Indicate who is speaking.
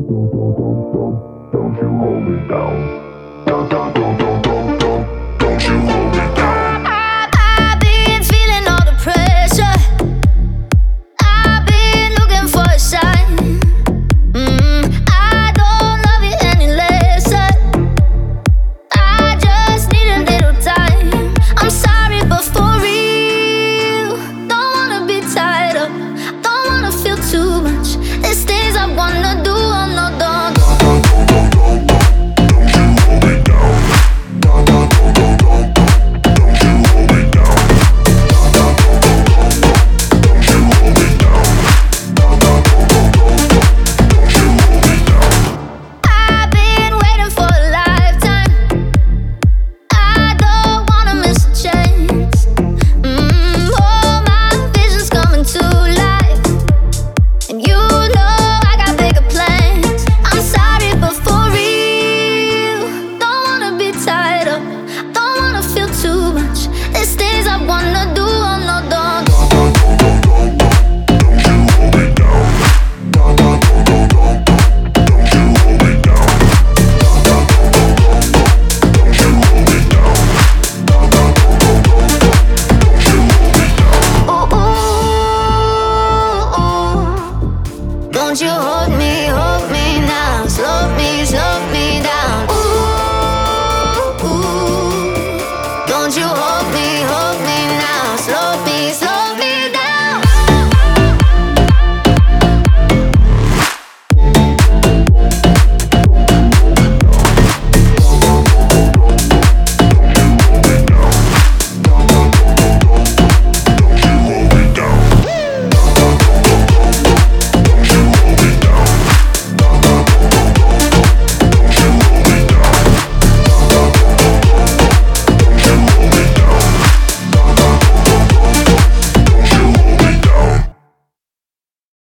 Speaker 1: Don't you hold me down. Don't you hold me down.
Speaker 2: I've been feeling all the pressure. I've been looking for a sign. I don't love you any less. I just need a little time. I'm sorry, but for real, don't wanna be tied up. Don't wanna feel too much. There's things I wanna do. Oh no, don't. I've been waiting for a lifetime. I don't wanna miss a chance. All my visions coming to life, and you know I got bigger plans. I'm sorry, but for real, don't wanna be tied up. Don't wanna feel too much. There's things I wanna do. Oh no, don't. Ooh, ooh, ooh. Don't you hold me, hold